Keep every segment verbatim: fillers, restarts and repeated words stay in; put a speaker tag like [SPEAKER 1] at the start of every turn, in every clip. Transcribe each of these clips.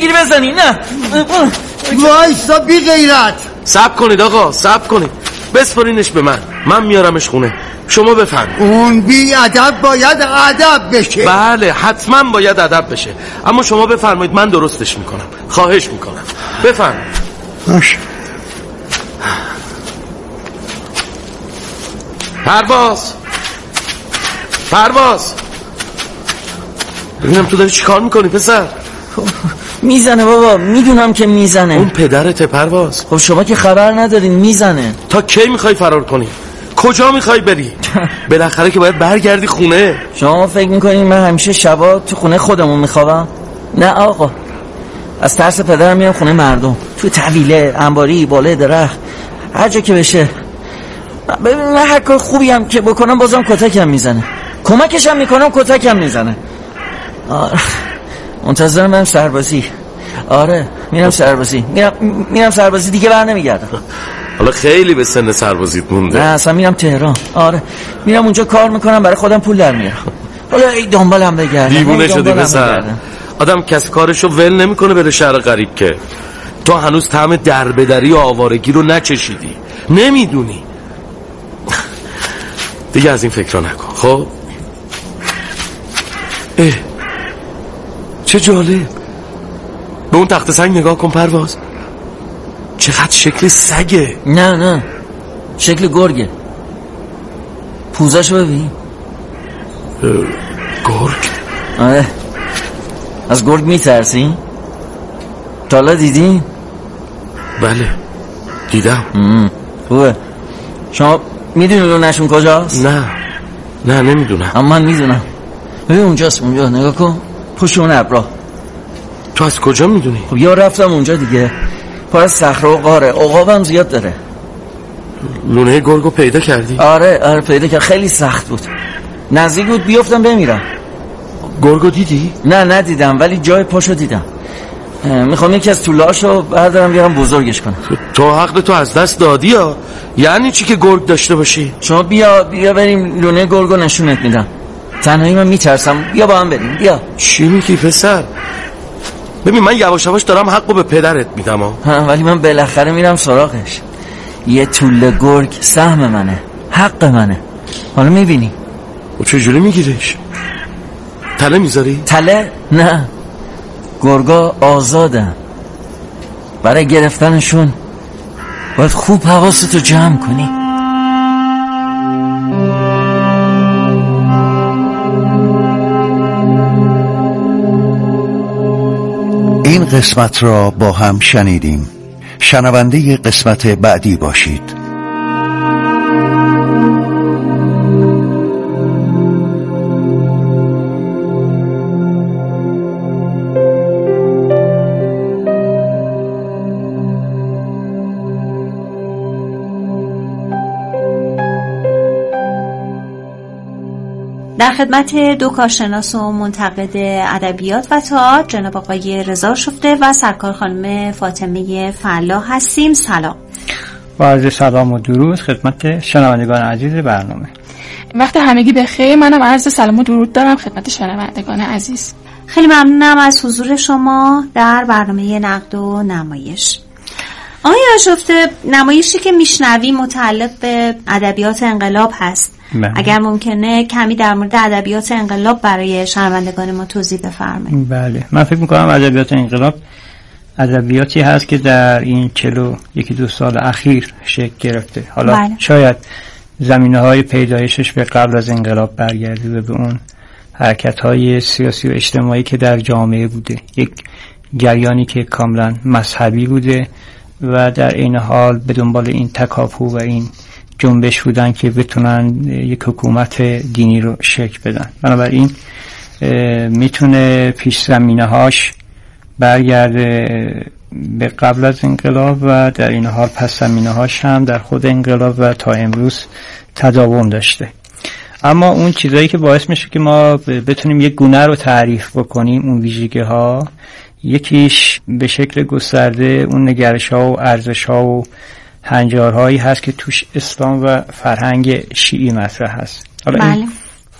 [SPEAKER 1] بگیری بزنی. نه
[SPEAKER 2] وایسا بی غیرت.
[SPEAKER 3] صبر کنید آقا، صبر کنید، بسپرینش به من، من میارمش خونه، شما بفرمایید.
[SPEAKER 2] اون بی ادب باید ادب بشه.
[SPEAKER 3] بله حتما باید ادب بشه، اما شما بفرمایید من درستش میکنم، خواهش میکنم، بفرمایید.
[SPEAKER 2] باشه.
[SPEAKER 3] پرواز پرواز ببینم تو داری چی کار میکنی پسر؟
[SPEAKER 1] میزنه بابا، میدونم که میزنه.
[SPEAKER 3] اون پدرته پرواز.
[SPEAKER 1] خب شما که خبر ندارین میزنه.
[SPEAKER 3] تا کی میخوای فرار کنی؟ کجا میخوای بری؟ بالاخره که باید برگردی خونه.
[SPEAKER 1] شما فکر میکنین من همیشه شبا تو خونه خودمون میخوابم؟ نه آقا، از ترس پدرم میام خونه مردم، تو طویله، انباری، بالای درخت، هر جا که بشه. ببین من هر کار خوبی هم که بکنم بازم کتکم میزنه، کمکش هم میکنم کتکم میزنه. آره منتظرم برم سربازی. آره میرم سربازی، میرم میرم سربازی دیگه، بر نمیگردم.
[SPEAKER 3] حالا خیلی به سن سربازیت مونده.
[SPEAKER 1] نه اصلا میرم تهران. آره میرم اونجا کار میکنم، برای خودم پول در میارم. حالا ای دنبالم بگردم.
[SPEAKER 3] دیوونه شدی پسر. آدم کسی کارشو ول نمیکنه بره شهر غریب که. تو هنوز طعم دربدری و آوارگی رو نچشیدی، نمیدونی. دیگه از این فکر رو نکن. خب اه چه جالب، به اون تخت سنگ نگاه کن پرواز، چقدر شکل سگه.
[SPEAKER 1] نه نه شکل گرگه، پوزاشو ببین.
[SPEAKER 3] گرگ؟
[SPEAKER 1] آره از گرگ میترسی؟ تا حالا دیدی؟
[SPEAKER 3] بله دیدم.
[SPEAKER 1] خوبه. شما میدونی لونه‌شون کجاست؟
[SPEAKER 3] نه نه نمیدونم.
[SPEAKER 1] اما من میدونم. ببین اونجاست، اونجا نگاه کن، پشت اون ابرا.
[SPEAKER 3] تو از کجا میدونی؟
[SPEAKER 1] خب یا رفتم اونجا دیگه، پر از صخره و غاره، عقابم زیاد داره.
[SPEAKER 3] لونه گرگو پیدا کردی؟
[SPEAKER 1] آره آره پیدا کردم، خیلی سخت بود، نزدیک بود بیفتم بمیرم.
[SPEAKER 3] گرگو دیدی؟
[SPEAKER 1] نه ندیدم، ولی جای پاشو دیدم. میخوام یکی از طولهاشو بردارم بیارم بزرگش کنم.
[SPEAKER 3] تو حق تو از دست دادی ها. یعنی چی که گرگ داشته باشی؟
[SPEAKER 1] شما بیا بیا بریم لونه گرگو نشونت میدم. تنهایی من میترسم، بیا با هم بریم. بیا.
[SPEAKER 3] چی میگی پسر؟ ببین من یواش یواش دارم حقو به پدرت میدم ها،
[SPEAKER 1] ولی من بالاخره میرم سراغش. یه توله گرگ سهم منه، حق منه. حالا میبینی
[SPEAKER 3] و چجوری میگیرش؟ تله میذاری؟
[SPEAKER 1] تله؟ نه، گرگا آزادن، برای گرفتنشون باید خوب حواستو جمع کنی.
[SPEAKER 4] این قسمت را با هم شنیدیم. شنونده قسمت بعدی باشید.
[SPEAKER 5] در خدمت دو کارشناس و منتقد ادبیات و تئاتر جناب آقای رضا شفته و سرکار خانم فاطمه فلاح هستیم. سلام.
[SPEAKER 6] با عرض سلام و درود خدمت شنوندگان عزیز برنامه.
[SPEAKER 7] وقت همگی بخیر. منم عرض سلام و درود دارم خدمت شنوندگان عزیز.
[SPEAKER 5] خیلی ممنونم از حضور شما در برنامه نقد و نمایش. آقای شفته، نمایشی که میشنویم متعلق به ادبیات انقلاب هست. بله. اگر ممکنه کمی در مورد ادبیات انقلاب برای شنوندگان ما توضیح بفرمایید.
[SPEAKER 6] بله، من فکر میکنم ادبیات انقلاب ادبیاتی هست که در این چلو یکی دو سال اخیر شکل گرفته. حالا بله. شاید زمینه‌های پیدایشش به قبل از انقلاب برگرده به اون حرکت‌های سیاسی و اجتماعی که در جامعه بوده، یک جریانی که کاملا مذهبی بوده و در این حال به دنبال این تکاپو و این جنبش بودن که بتونن یک حکومت دینی رو شکل بدن. بنابراین میتونه پیش زمینه هاش برگرده به قبل از انقلاب و در این حال پس زمینه هاش هم در خود انقلاب و تا امروز تداوم داشته. اما اون چیزایی که باعث میشه که ما بتونیم یک گونه رو تعریف بکنیم، اون ویژگی ها، یکیش به شکل گسترده اون نگرش ها و ارزش ها و هنجارهایی هست که توش اسلام و فرهنگ شیعی مطرح هست. حالا بله. این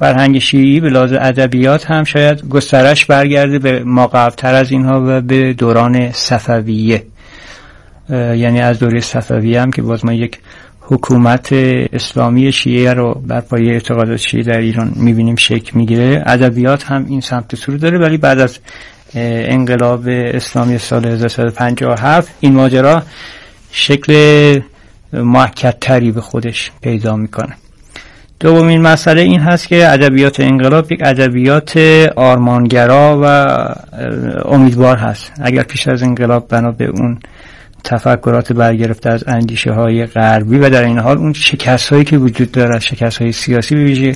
[SPEAKER 6] فرهنگ شیعی به لحاظ ادبیات هم شاید گسترش برگرده به ما قبل‌تر از اینها و به دوران صفویه، یعنی از دوره صفویه هم که باز ما یک حکومت اسلامی شیعه رو بر پایه اعتقادات شیعه در ایران میبینیم شکل میگیره. ادبیات هم این سمت سو داره، ولی بعد از انقلاب اسلامی سال هزار و سیصد و پنجاه و هفت این ماجرا شکل مؤکدتری به خودش پیدا میکنه. دومین مسئله این هست که ادبیات انقلاب یک ادبیات آرمانگرا و امیدوار هست. اگر پیش از انقلاب بنا به اون تفکرات برگرفته از اندیشه های غربی و در این حال اون شکست هایی که وجود داره، شکست های سیاسی، به ویژه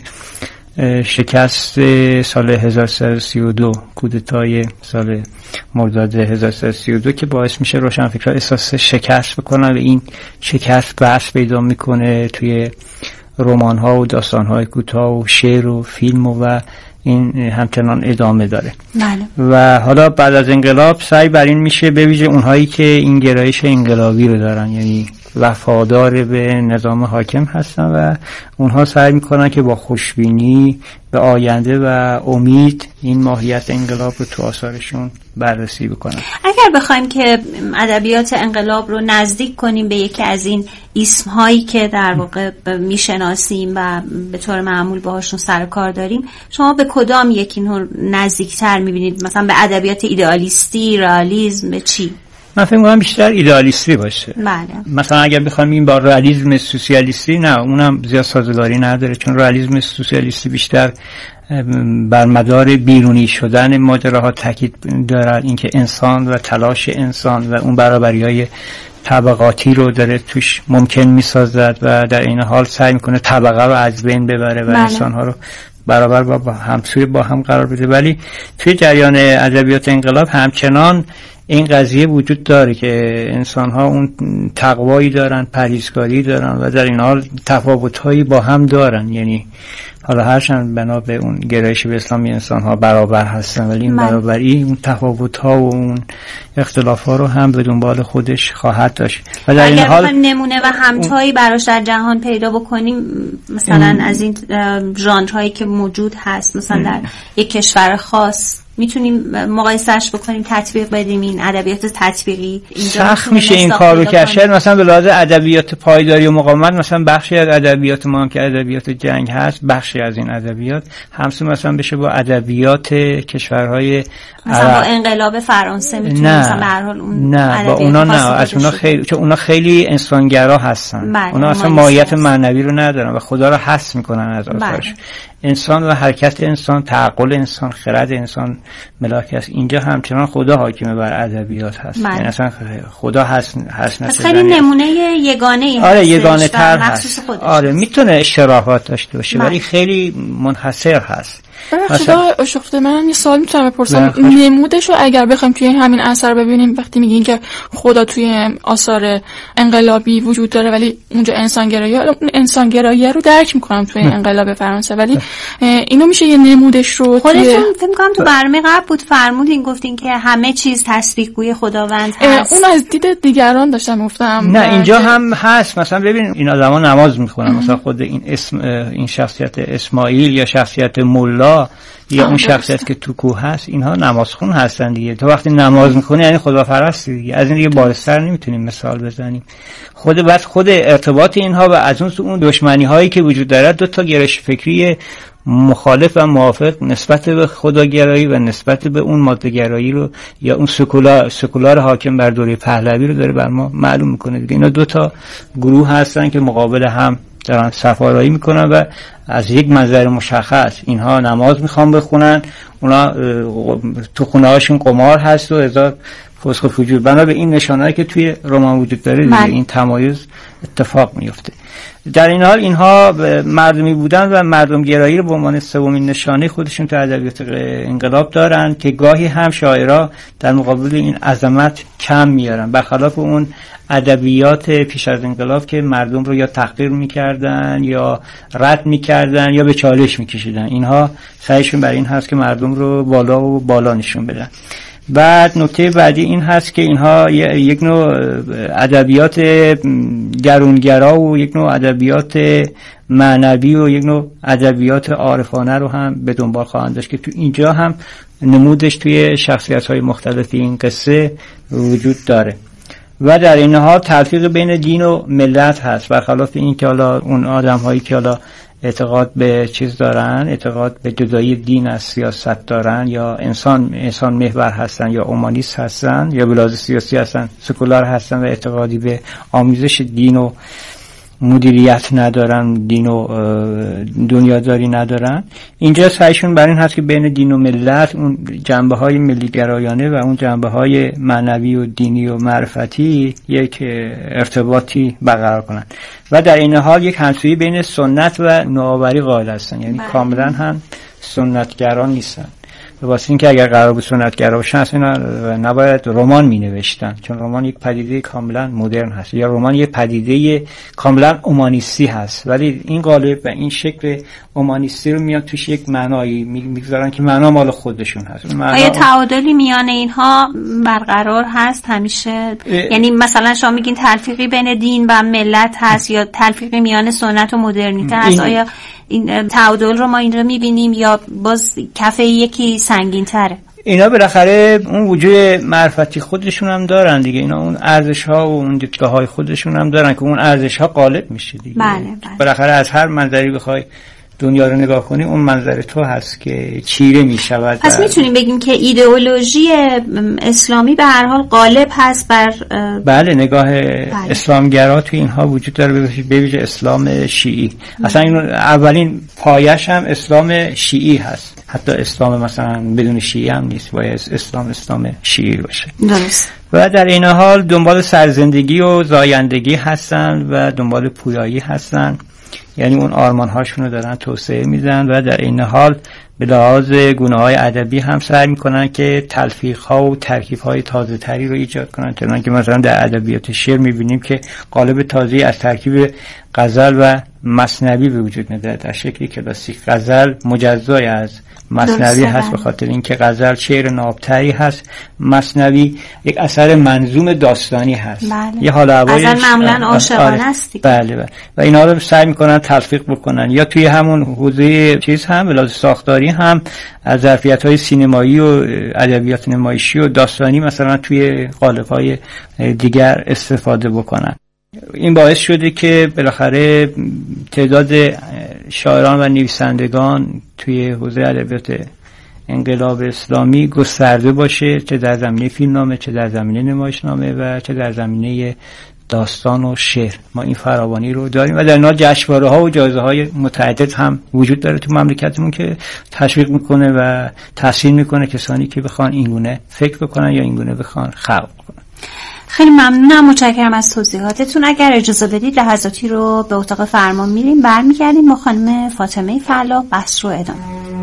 [SPEAKER 6] شکست سال هزار و سیصد و سی و دو، کودتای سال مرداد هزار و سیصد و سی و دو که باعث میشه روشنفکرها احساس شکست بکنن و این شکست بحث پیدا میکنه توی رمان ها و داستان های کوتاه و شعر و فیلم و, و این همچنان ادامه داره. بله. و حالا بعد از انقلاب سعی بر این میشه به ویژه اونهایی که این گرایش انقلابی رو دارن، یعنی وفادار به نظام حاکم هستن و اونها سعی میکنن که با خوشبینی به آینده و امید این ماهیت انقلاب رو تو آثارشون بررسی بکنن.
[SPEAKER 5] اگر بخوایم که ادبیات انقلاب رو نزدیک کنیم به یکی از این اسمهایی که در واقع میشناسیم و به طور معمول باهاشون سر کار داریم، شما به کدام یکی رو نزدیکتر میبینید؟ مثلا به ادبیات ایدئالیستی، رئالیسم، به چی؟
[SPEAKER 6] من فکر می‌کنم بیشتر ایدئالیستی باشه.
[SPEAKER 5] بله.
[SPEAKER 6] مثلا اگر بخوایم این با رئالیسم سوسیالیستی، نه اونم زیاد سازگاری نداره، چون رئالیسم سوسیالیستی بیشتر بر مدار بیرونی شدن ماجراها تاکید دارد، اینکه انسان و تلاش انسان و اون برابری‌های طبقاتی رو داره توش ممکن می‌سازد و در این حال سعی می‌کنه طبقه رو از بین ببره و بله. انسان‌ها رو برابر با همسوی با هم قرار بده. ولی توی جریان ادبیات انقلاب همچنان این قضیه وجود داره که انسان ها اون تقوایی دارن، پرهیزکاری دارن و در این حال تفاوت‌هایی با هم دارن، یعنی حالا هرچند بنا به اون گرایش به اسلامی انسان ها برابر هستن، ولی این من. برابری اون تفاوت‌ها و اون اختلاف‌ها رو هم به دنبال خودش خواهد داشت. و در این حال
[SPEAKER 5] نمونه و همتایی براش در جهان پیدا بکنیم، مثلا ام. از این ژانرهایی که موجود هست مثلا ام. در یک کشور خاص میتونیم مقایسهش بکنیم، تطبیق بدیم این ادبیات تطبیقی.
[SPEAKER 6] سخت میشه این کارو کرد. مثلا به لحاظ ادبیات پایداری و مقاومت، مثلا بخشی از ادبیات ما هم که ادبیات جنگ هست، بخشی از این ادبیات همسو مثلا بشه با ادبیات کشورهای
[SPEAKER 5] مثلا با انقلاب فرانسه میتونیم مثلا به هر حال اون
[SPEAKER 6] نه با اونا نه از اونا خیلی، چون اونا خیلی انسانگرا هستن.
[SPEAKER 5] بله.
[SPEAKER 6] اونا اصلا ماهیت معنوی رو ندارن و خدا رو حس میکنن از آثارش. انسان و حرکت انسان، تعقل انسان، خرد انسان ملاک است. اینجا همچنان خدا حاکم بر ادبیات هست. یعنی اصلا خدا هست هست
[SPEAKER 5] نه خیلی نمونه یگانه ای
[SPEAKER 6] آره یگانه تر هست. آره میتونه اشتراکات داشته باشه ولی خیلی منحصر هست.
[SPEAKER 7] خدا شفته من یه سوال میتونم بپرسم، نمودشو اگر بخوایم توی همین اثر ببینیم، وقتی میگین که خدا توی آثار انقلابی وجود داره ولی اونجا انسانگرایی انسانگرایی رو درک میکنم توی انقلاب فرانسه، ولی اینو میشه یه نمودش رو
[SPEAKER 5] خودتون فکر میکنم تو برنامه قبل بود فرمودین، گفتین که همه چیز تسبیحگوی خداوند هست.
[SPEAKER 7] اون از دید دیگران داشتم گفتم.
[SPEAKER 6] نه اینجا هم هست. مثلا ببین این آدما نماز میخونن، مثلا خود این اسم این شخصیت اسماعیل یا شخصیت مولا یا اون شخصیت که تو کوه هست، اینها نمازخون هستن دیگه. تو وقتی نماز میکنی یعنی خداپرستی دیگه. از این دیگه بارستر نمیتونیم مثال بزنیم. خود بس خود ارتباط اینها و از اون اون دشمنی هایی که وجود داره، دو تا گرایش فکری مخالف و موافق نسبت به خداگرایی و نسبت به اون ماده‌گرایی رو یا اون سکولار سکولار حاکم بر دوره پهلوی رو داره بر ما معلوم میکنه دیگه. اینا دو تا گروه هستن که مقابل هم دارن سفارایی میکنن و از یک منظر مشخص اینها نماز میخوان بخونن، اونا تو خونه هاشون قمار هست و هزار فسق و فجور. بنا به این نشانهایی که توی رمان وجود داره دیگه این تمایز اتفاق میفته. در این حال اینها مردمی بودن و مردم گرایی رو به عنوان سومین نشانه خودشون تو ادبیات انقلاب دارن که گاهی هم شاعرها در مقابل این عظمت کم میارن، برخلاف اون ادبیات پیش از انقلاب که مردم رو یا تحقیر میکردن یا رد میکردن یا به چالش میکشیدن. اینها سعیشون بر این هست که مردم رو بالا و بالا نشون بدن. بعد نکته بعدی این هست که اینها یک نوع ادبیات درونگرا و یک نوع ادبیات معنوی و یک نوع ادبیات عارفانه رو هم به دنبال خواهند داشت که تو اینجا هم نمودش توی شخصیت‌های مختلف این قصه وجود داره. و در این حال تلفیق بین دین و ملت هست، برخلاف این که حالا اون آدم‌هایی که حالا اعتقاد به چیز دارن، اعتقاد به جدایی دین از سیاست دارن یا انسان انسان محور هستن یا اومانیست هستن یا بلاز سیاسی هستن، سکولار هستن و اعتقادی به آمیزش دین و مدیریت ندارن، دین و دنیاداری ندارن. اینجا سعیشون بر این هست که بین دین و ملت اون جنبه های ملی گرایانه و اون جنبه های معنوی و دینی و معرفتی یک ارتباطی برقرار کنن و در این حال یک همسویی بین سنت و نوآوری قائل هستن، یعنی کاملا هم سنتگران نیستن. واسه اینکه اگر قرار بود سنتگرا باشن اصلا نباید رمان می نوشتن، چون رمان یک پدیده کاملا مدرن هست یا رمان یک پدیده کاملا اومانیستی هست، ولی این قالب و این شکل اومانیستی رو میاد توش یک معنایی میگذارن که معنا مال خودشون هست.
[SPEAKER 5] آیا تعادلی میان اینها برقرار هست همیشه؟ یعنی مثلا شما میگین تلفیقی بین دین و ملت هست یا تلفیقی میان سنت و مدرنیته هست؟ آیا این تعادل رو ما این رو میبینیم یا باز کفه یکی سنگین تره؟
[SPEAKER 6] اینا بالاخره اون وجود معرفتی خودشون هم دارن دیگه، اینا اون ارزش ها و اون دیدگاه های خودشون هم دارن که اون ارزش ها غالب میشه دیگه.
[SPEAKER 5] بله بله.
[SPEAKER 6] بالاخره از هر منظری بخوای دنیا رو نگاه کنی اون منظر تو هست که چیره میشود.
[SPEAKER 5] پس میتونیم بگیم که ایدئولوژی اسلامی به هر حال غالب هست بر
[SPEAKER 6] بله نگاه بله. اسلامگرا تو اینها وجود داره، به ویژه اسلام شیعی. اصلا این اولین پایش هم اسلام شیعی هست، حتی اسلام مثلا بدون شیعی هم نیست، باید اسلام اسلام شیعی باشه.
[SPEAKER 5] درست.
[SPEAKER 6] و در این حال دنبال سرزندگی و زایندگی هستن و دنبال پویایی هستن، یعنی اون آرمان هاشون رو دارن توسعه میدن و در این حال به لحاظ گونه های ادبی هم سعی میکنن که تلفیق ها و ترکیب های تازه تری رو ایجاد کنن، چون که مثلا در ادبیات شعر میبینیم که قالب تازه از ترکیب غزل و مثنوی به وجود میاد در شکلی کلاسیک. غزل مجزای از مثنوی هست به خاطر اینکه غزل شعر نابتری هست، مثنوی یک اثر منظوم داستانی هست.
[SPEAKER 5] بله.
[SPEAKER 6] یه حال هوای
[SPEAKER 5] غزل معمولا عاشقانه است.
[SPEAKER 6] بله بله. و اینا رو سعی میکنن تلفیق بکنن یا توی همون حوزه چیز هم بلاز ساختاری هم از ظرفیت‌های سینمایی و ادبیات نمایشی و داستانی مثلا توی قالب‌های دیگر استفاده بکنن. این باعث شده که بالاخره تعداد شاعران و نویسندگان توی حوزه ادبیات انقلاب اسلامی گسترده باشه، چه در زمینه فیلمنامه، چه در زمینه نمایشنامه و چه در زمینه داستان و شعر. ما این فراوانی رو داریم و در اینا جشنواره ها و جایزه های متعدد هم وجود داره تو مملکتمون که تشویق میکنه و تحسین میکنه کسانی که بخوان اینگونه فکر بکنن یا اینگونه بخوان خلق بکنن.
[SPEAKER 5] خیلی ممنونم، متشکرم از توضیحاتتون. اگر اجازه بدید لحظاتی رو به اتاق فرمان میریم، برمیگردیم با خانم فاطمه فلاح بحث رو ادامه.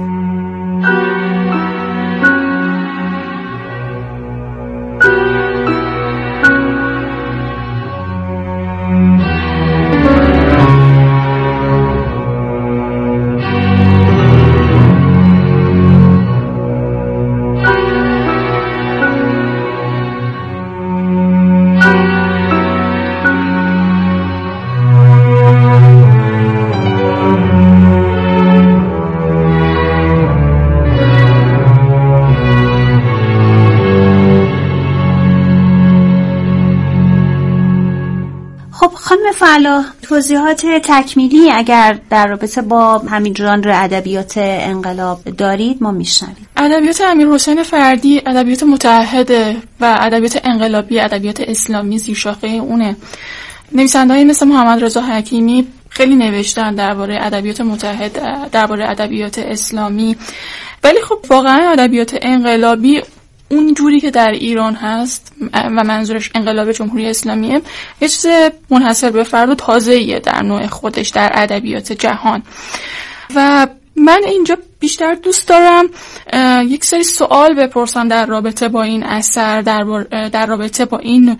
[SPEAKER 5] فعلا توضیحات تکمیلی اگر در رابطه با همین ژانر ادبیات انقلاب دارید ما میشنویم.
[SPEAKER 7] ادبیات امیرحسین فردی ادبیات متحده و ادبیات انقلابی، ادبیات اسلامی زیرشاخه اونه. نویسنده‌ای مثل محمد رضا حکیمی خیلی نوشتن درباره ادبیات متحد، درباره ادبیات اسلامی، ولی خب واقعا ادبیات انقلابی اون جوری که در ایران هست و منظورش انقلاب جمهوری اسلامیه یه چیز منحصر به فرد و تازه‌ایه در نوع خودش در ادبیات جهان و من اینجا بیشتر دوست دارم یک سری سوال بپرسم در رابطه با این اثر، در, در رابطه با این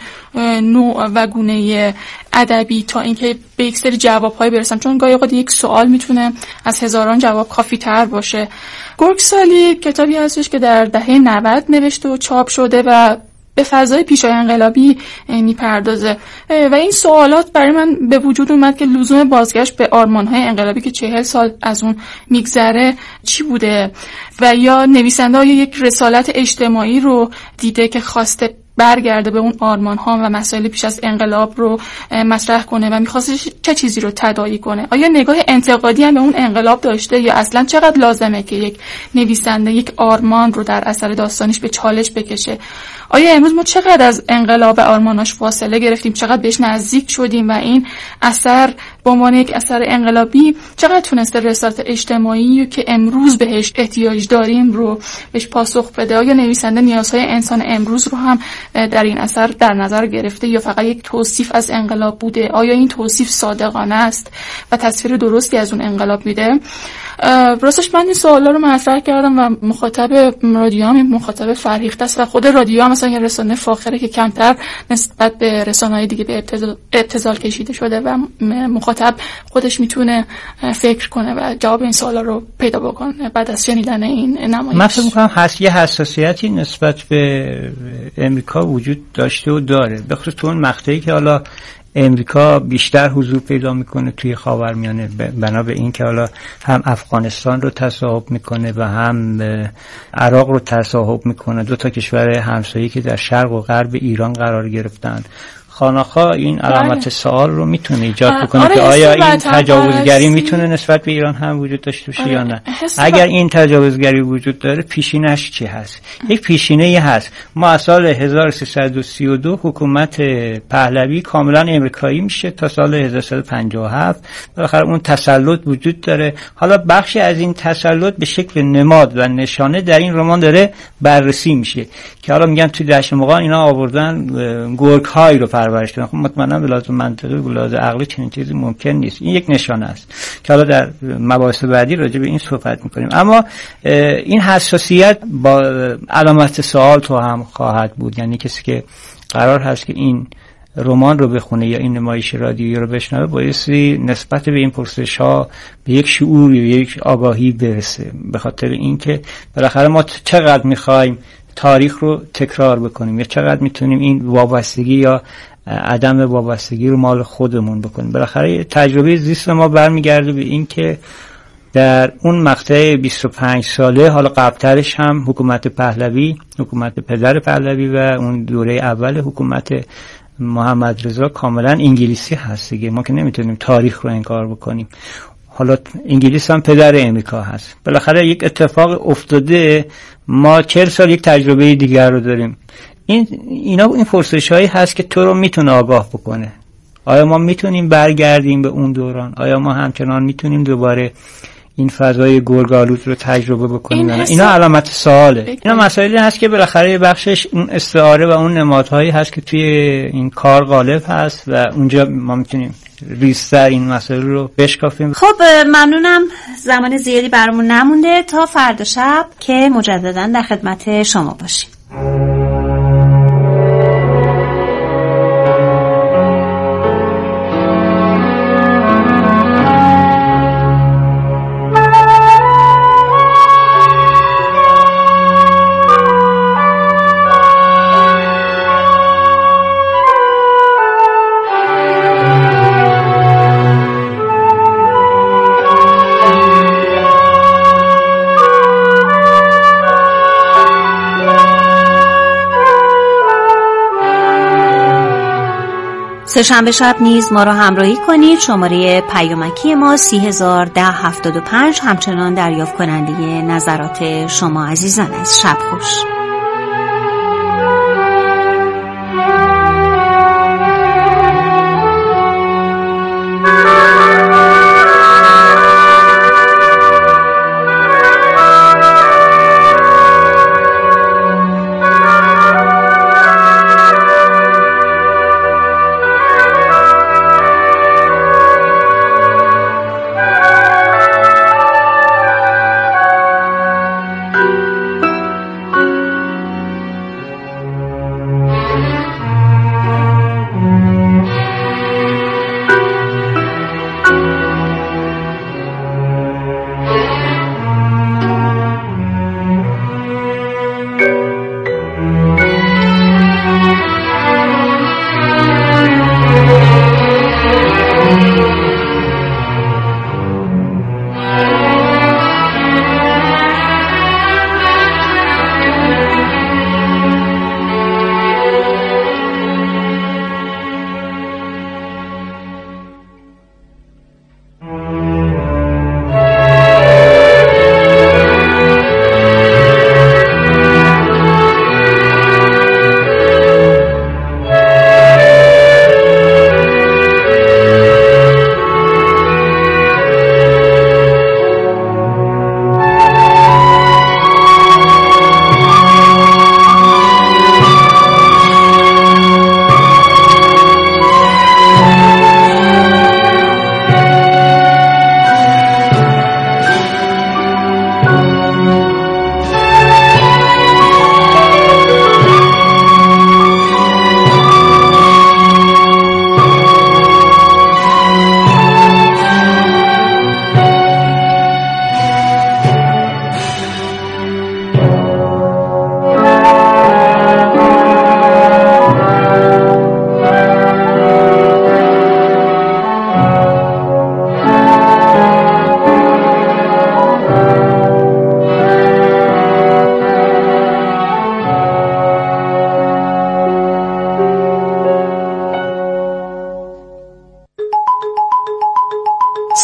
[SPEAKER 7] نوع و گونه ادبی، تا اینکه به یک سری جواب‌های برسم، چون گاهی اوقات یک سوال میتونه از هزاران جواب کافی تر باشه. گرگسالی کتابی هستش که در دهه نود نوشته و چاپ شده و به فضای پیشای انقلابی میپردازه و این سوالات برای من به وجود اومد که لزوم بازگشت به آرمان‌های انقلابی که چهل سال از اون میگذره چی بوده، و یا نویسنده های یک رسالت اجتماعی رو دیده که خواسته برگرده به اون آرمان ها و مسائل پیش از انقلاب رو مطرح کنه و میخواسته چه چیزی رو تداعی کنه. آیا نگاه انتقادی هم به اون انقلاب داشته، یا اصلا چقدر لازمه که یک نویسنده یک آرمان رو در اثر داستانیش به چالش بکشه؟ آیا امروز ما چقدر از انقلاب و آرماناش فاصله گرفتیم، چقدر بهش نزدیک شدیم و این اثر به عنوان یک اثر انقلابی چقدر تونسته رسالت اجتماعی که امروز بهش احتیاج داریم رو بهش پاسخ بده؟ آیا نویسنده نیازهای انسان امروز رو هم در این اثر در نظر گرفته یا فقط یک توصیف از انقلاب بوده؟ آیا این توصیف صادقانه است و تصویر درستی از اون انقلاب میده؟ راستش من این سوالا رو مطرح کردم و مخاطب رادیو هم مخاطب فرهیخته است و خود رادیو هم مثلا یه رسانه فاخره که کمتر نسبت به رسانه‌های دیگه به ابتذال, ابتذال کشیده شده و مخاطب خودش میتونه فکر کنه و جواب این سوالا رو پیدا بکنه بعد از شنیدن این نمایش.
[SPEAKER 6] من فکر می‌کنم هست یه حساسیتی نسبت به امریکا وجود داشته و داره، به خصوص تو اون مقطعی که حالا امریکا بیشتر حضور پیدا میکنه توی خاورمیانه، بنا به این که حالا هم افغانستان رو تصاحب میکنه و هم عراق رو تصاحب میکنه، دو تا کشور همسایه‌ای که در شرق و غرب ایران قرار گرفتن. خاناخا این علامت سوال رو میتونه ایجاد بکنه که آیا این تجاوزگری میتونه نسبت به ایران هم وجود داشته باشه یا نه. اگر این تجاوزگری وجود داره پیشینش چی هست؟ یک پیشینه ای هست. ما از سال هزار و سیصد و سی و دو حکومت پهلوی کاملا امریکایی میشه تا سال هزار و سیصد و پنجاه و هفت، بالاخره اون تسلط وجود داره. حالا بخشی از این تسلط به شکل نماد و نشانه در این رمان داره بررسی میشه که حالا میگن توی دشت مقان اینا آوردن گرگ های رو پرورش دادن. خب مطمئنا به لحاظ منطقی و لحاظ عقلی چنین چیزی ممکن نیست. این یک نشانه است که حالا در مباحث بعدی راجع به این صحبت میکنیم. اما این حساسیت با علامت سوال تو هم خواهد بود، یعنی کسی که قرار هست که این رمان رو بخونه یا این نمایش رادیویی رو بشنوه بایستی نسبت به این پرسش ها به یک شعور یا یک آگاهی برسه، به خاطر اینکه بالاخره ما چقدر میخوایم تاریخ رو تکرار بکنیم یا چقدر میتونیم این وابستگی یا عدم وابستگی رو مال خودمون بکنیم. بالاخره تجربه زیست ما برمیگرده به این که در اون مقطع بیست و پنج ساله، حالا قبلترش هم حکومت پهلوی، حکومت پدر پهلوی و اون دوره اول حکومت محمد رضا کاملا انگلیسی هست دیگه. ما که نمیتونیم تاریخ رو انکار بکنیم. حالا انگلیس هم پدر امریکا هست. بالاخره یک اتفاق افتاده، ما چهل سال یک تجربه دیگر رو داریم. این اینا این پرسش‌هایی هست که تو رو میتونه آگاه بکنه. آیا ما میتونیم برگردیم به اون دوران؟ آیا ما همچنان میتونیم دوباره این فضای گرگ‌آلود رو تجربه بکنیم؟ این اینا علامت سواله. اینا مسائلی هست که بالاخره بخشش اون استعاره و اون نمادهایی هست که توی این کار غالب هست و اونجا ما میتونیم ریزتر این مسائل رو بشکافیم.
[SPEAKER 5] خب ممنونم، زمان زیادی برامون نمونده تا فردا شب که مجددا در خدمت شما باشیم. سه‌شنبه شب نیز ما را همراهی کنید. شماره پیامکی ما سی هزار ده هفتاد و پنج همچنان دریافت کننده نظرات شما عزیزان است. شب خوش.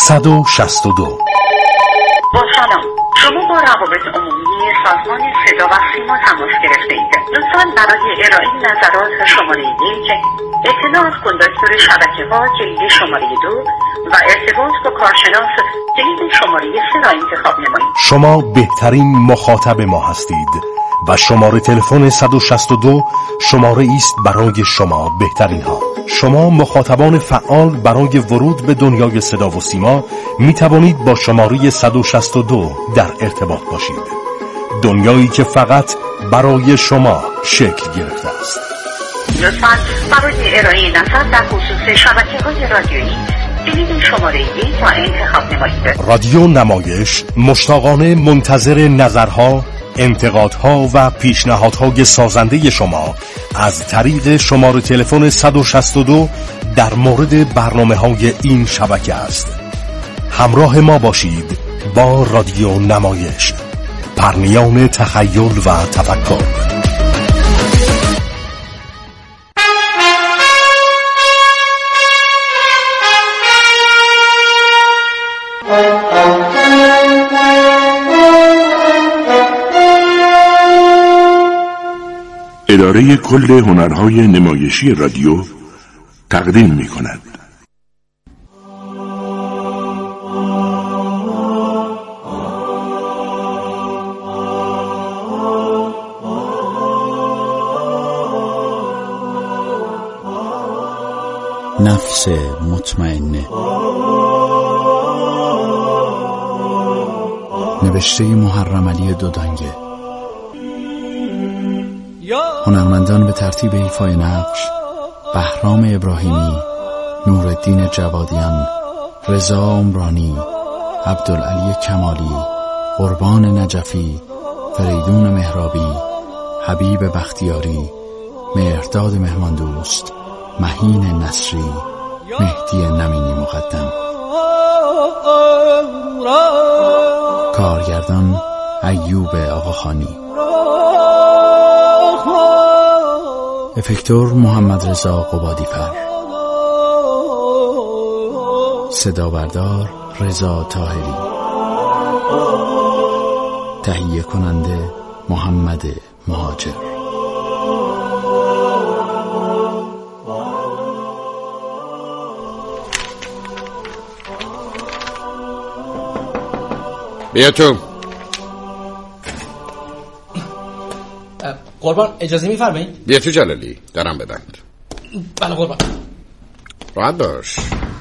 [SPEAKER 8] صد و شصت و دو.
[SPEAKER 9] با سلام، شما با روابط عمومی سازمان صدا و سیما تماس گرفته اید. لطفاً برای ارائه نظرات شماره یک، اطلاع از کنداکتور شبکه ها کلید شماره دو و ارتباط با کارشناس کلید شماره سه را انتخاب نمایید.
[SPEAKER 8] شما بهترین مخاطب ما هستید و شماره تلفن صد و شصت و دو شماره است برای شما بهترین ها. شما مخاطبان فعال برای ورود به دنیای صدا و سیما می توانید با شماره صد و شصت و دو در ارتباط باشید. دنیایی که فقط برای شما شکل گرفته است.
[SPEAKER 9] لطفاً برای ارائه نظر در خصوص شبکه‌های رادیویی کلید شماره یک را انتخاب نمایید.
[SPEAKER 8] رادیو نمایش مشتاقانه منتظر نظرها، انتقادها و پیشنهادهای سازنده شما از طریق شماره تلفن صد و شصت و دو در مورد برنامه‌های این شبکه است. همراه ما باشید با رادیو نمایش، پرنیان تخیل و تفکر.
[SPEAKER 10] اداره کل هنرهای نمایشی رادیو تقدیم می کند.
[SPEAKER 11] نفس مطمئنه، نوشته محرم علی دودانگه. هنرمندان به ترتیب ایفای نقش: بهرام ابراهیمی، نورالدین جوادیان، رضا عمرانی، عبدالعلی کمالی، قربان نجفی، فریدون مهرابی، حبیب بختیاری، مهرداد مهماندوست، مهین نصری، مهدی نمینی مقدم. کارگردان ایوب آقاخانی. افکتور محمد رضا قبادی‌فر. صدا بردار رضا طاهری. تهیه کننده محمد مهاجر.
[SPEAKER 12] بیا تو.
[SPEAKER 13] قربان اجازه میفرمایید؟
[SPEAKER 12] بیا تو جلالی، درم ببند.
[SPEAKER 13] بله قربان.
[SPEAKER 12] راحت باش.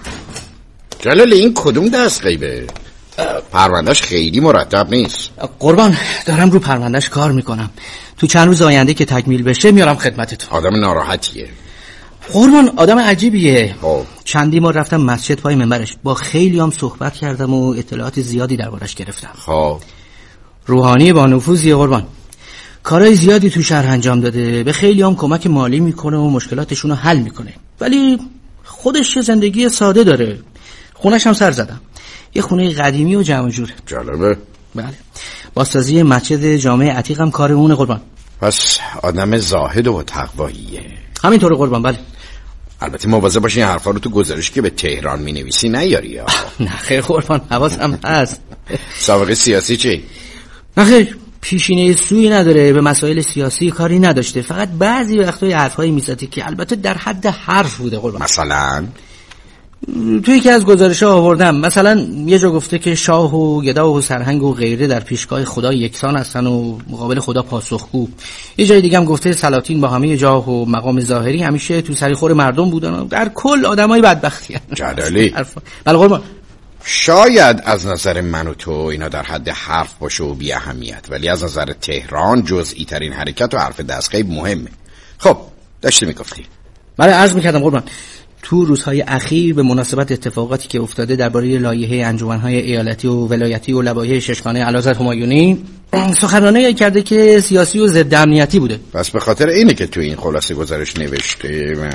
[SPEAKER 12] جلالی این کدوم دست غیبه؟ پروندهش خیلی مرتب نیست.
[SPEAKER 13] قربان دارم رو پروندهش کار میکنم، تو چند روز آینده که تکمیل بشه میارم خدمتتون.
[SPEAKER 12] آدم ناراحتیه.
[SPEAKER 13] قربان آدم عجیبیه.
[SPEAKER 12] خب
[SPEAKER 13] چندی ما رفتم مسجد پای منبرش، با خیلی هم صحبت کردم و اطلاعات زیادی دربارش گرفتم.
[SPEAKER 12] خب
[SPEAKER 13] روحانی با نفوذیه قربان، کارهای زیادی تو شهر انجام داده، به خیلی هم کمک مالی میکنه و مشکلاتشون رو حل میکنه، ولی خودش چه زندگی ساده داره. خونش هم سر زدم، یه خونه قدیمی و جمع جوره.
[SPEAKER 12] جالبه.
[SPEAKER 13] بله، بازسازی مسجد جامع عتیق هم کار اونه قربان.
[SPEAKER 12] پس آدم زاهد و تقواییه.
[SPEAKER 13] همینطوره قربان. بله
[SPEAKER 12] البته مواظب باشی این حرفا رو تو گزارش که به تهران مینویسی نیاری ها.
[SPEAKER 13] نه خیر قربان، حواسم هست.
[SPEAKER 12] سابقه سیاسی چی؟
[SPEAKER 13] نه خیر، پیشینه سویی نداره، به مسائل سیاسی کاری نداشته، فقط بعضی وقتا حرفایی میزنه که البته در حد حرف بوده قربان.
[SPEAKER 12] مثلا
[SPEAKER 13] توی یکی از گزارش‌ها آوردم، مثلا یه جا گفته که شاه و گدا و سرهنگ و غیره در پیشگاه خدا یکسان هستن و مقابل خدا پاسخگو. یه جای دیگه هم گفته سلاطین با همه جاه و مقام ظاهری همیشه تو سریخور مردم بودن و در کل آدمای بدبختی هستن.
[SPEAKER 12] جلالی
[SPEAKER 13] بله قربان.
[SPEAKER 12] شاید از نظر من و تو اینا در حد حرف باشه و بی اهمیت، ولی از نظر تهران جزئی ترین حرکت و حرف دستغیب مهمه. خب داشتی میگفتی؟
[SPEAKER 13] بله عرض میکردم قربان، تو روزهای اخیر به مناسبت اتفاقاتی که افتاده درباره لایحه انجمن‌های ایالتی و ولایتی و لوایح ششگانه علازت همایونی سخنرانی کرده که سیاسی و ضد امنیتی بوده.
[SPEAKER 12] پس به خاطر اینه که تو این خلاصه گزارش نوشته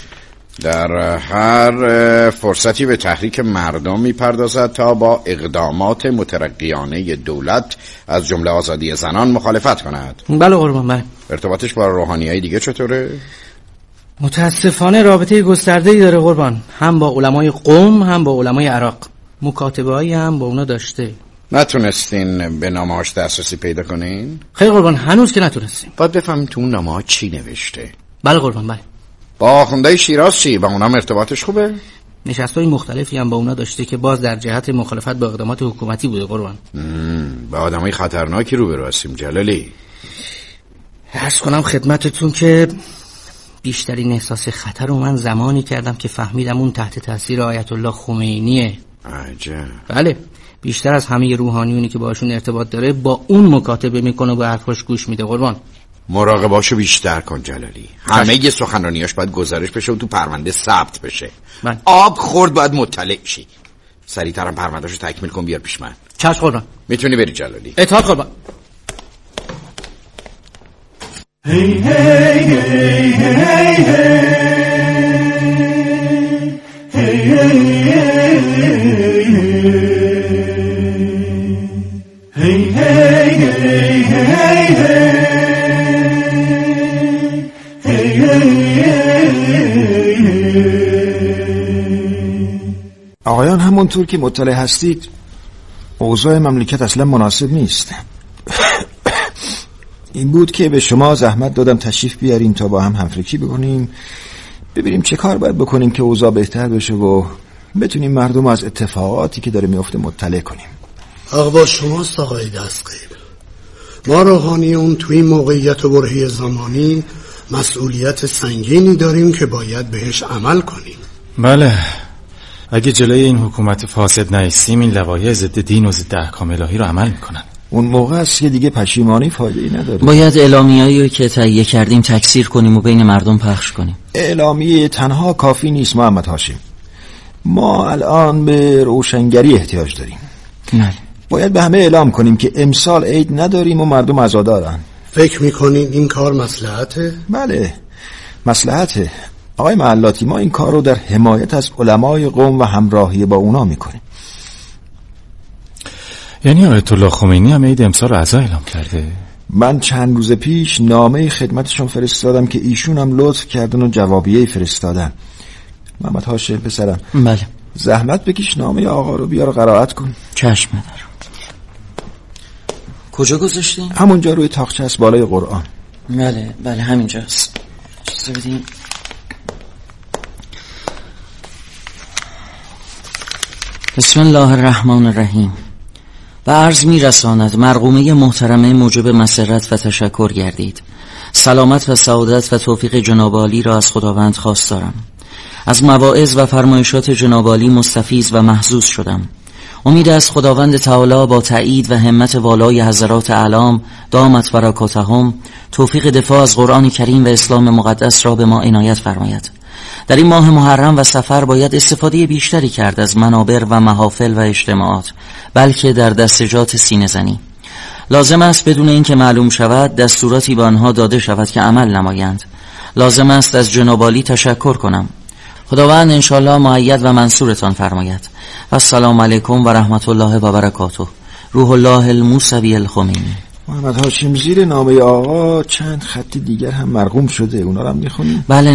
[SPEAKER 12] در هر فرصتی به تحریک مردم میپردازد تا با اقدامات مترقیانه دولت از جمله آزادی زنان مخالفت کند.
[SPEAKER 13] بله قربان. بله.
[SPEAKER 12] ارتباطش با روحانیای دیگه چطوره؟
[SPEAKER 13] متاسفانه رابطه گسترده‌ای داره قربان، هم با علمای قم هم با علمای عراق. مکاتبه هایی هم با اونا داشته.
[SPEAKER 12] نتونستین به نامه‌هاش دسترسی پیدا کنین؟
[SPEAKER 13] خیلی قربان، هنوز که نتونستیم.
[SPEAKER 12] باید بفهمیم تو اون نامه‌ها چی نوشته.
[SPEAKER 13] بله قربان بله.
[SPEAKER 12] با آخوندهای شیراز چی؟ با اونا ارتباطش خوبه؟
[SPEAKER 13] نشست‌های مختلفی هم با اونا داشته که باز در جهت مخالفت با اقدامات حکومتی بوده قربان.
[SPEAKER 12] با آدمای خطرناکی روبرو هستیم جلالی.
[SPEAKER 13] عرض کنم خدمتتون که بیشترین احساس خطر رو من زمانی کردم که فهمیدم اون تحت تاثیر آیت الله خمینیه.
[SPEAKER 12] عجب.
[SPEAKER 13] بله، بیشتر از همه روحانیونی که باشون ارتباط داره با اون مکاتبه میکنه و به حرفاش گوش میده قربان.
[SPEAKER 12] مراقباشو بیشتر کن جلالی. همه ی سخنرانیاش باید گزارش بشه و تو پرونده ثبت بشه.
[SPEAKER 13] من. آب
[SPEAKER 12] خورد باید مطلع شی. سریعترم پروندهشو تکمیل کن بیار پیش من.
[SPEAKER 13] چشم قربان.
[SPEAKER 12] میتونی بری جلالی.
[SPEAKER 13] اطاعت قربان.
[SPEAKER 14] Hey, hey, hey, hey, hey. Hey, hey, hey, hey. Hey, hey, hey, hey, hey. Hey, hey,
[SPEAKER 15] آقایان همونطور که مطلع هستید اوضاع مملکت اصلا مناسب نیست. این بود که به شما زحمت دادم تشریف بیاریم تا با هم همفکری بکنیم، ببینیم چه کار باید بکنیم که اوضاع بهتر بشه و بتونیم مردم از اتفاقاتی که داره میفته مطلع کنیم.
[SPEAKER 16] آقا با شماست آقای دستقیل. ما روحانیون توی این موقعیت و برهه زمانی مسئولیت سنگینی داریم که باید بهش عمل کنیم.
[SPEAKER 17] بله، اگه جلوی این حکومت فاسد نایستیم این لوایح ضد دین و ضد احکام الهی رو عمل میکنن.
[SPEAKER 15] اون موقع است که دیگه پشیمانی فایده‌ای نداره.
[SPEAKER 1] باید اعلامیه‌ای که تهیه کردیم تکثیر کنیم و بین مردم پخش کنیم.
[SPEAKER 15] اعلامیه تنها کافی نیست محمد هاشم. ما الان به روشنگری احتیاج داریم.
[SPEAKER 1] بله.
[SPEAKER 15] باید به همه اعلام کنیم که امسال عید نداریم و مردم عزادارن.
[SPEAKER 16] فکر میکنین این کار مصلحته؟
[SPEAKER 15] بله مصلحته. آقای معلاتی، ما این کار رو در حمایت از علمای قوم و همراهی با اونا میکنیم.
[SPEAKER 17] یعنی آیت الله خمینی هم عید امسال رو عزا اعلام کرده؟
[SPEAKER 15] من چند روز پیش نامه خدمتشون فرستادم که ایشون هم لطف کردن و جوابیه فرستادن. محمد هاشم پسرم،
[SPEAKER 1] بله،
[SPEAKER 15] زحمت بکش نامه آقا رو بیار قرائت کن.
[SPEAKER 1] چشم دارم. کجا گذاشتین؟
[SPEAKER 15] همونجا روی تاقچه است بالای قرآن.
[SPEAKER 1] بله بله همینجاست. چیزی بدین. بسم الله الرحمن الرحیم. و عرض می رساند مرقومه محترمه موجب مسرت و تشکر گردید. سلامت و سعادت و توفیق جناب عالی را از خداوند خواست دارم. از مواعظ و فرمایشات جناب عالی مستفیض و محظوظ شدم. امید از خداوند تعالی با تأیید و همت والای حضرات اعلام دامت برکاتهم توفیق دفاع از قرآن کریم و اسلام مقدس را به ما عنایت فرماید. در این ماه محرم و سفر باید استفاده بیشتری کرد از منابر و محافل و اجتماعات، بلکه در دستجات سینه زنی. لازم است بدون اینکه معلوم شود دستوراتی به آنها داده شود که عمل نمایند. لازم است از جناب عالی تشکر کنم. خداوند انشالله مؤید و منصورتان فرماید. و السلام علیکم و رحمت الله و برکاته. روح الله الموسوی الخمینی.
[SPEAKER 15] محمد هاشم، زیر نامه آقا چند خط دیگر هم مرقوم شده، اونا رو هم میخونیم؟
[SPEAKER 1] بله.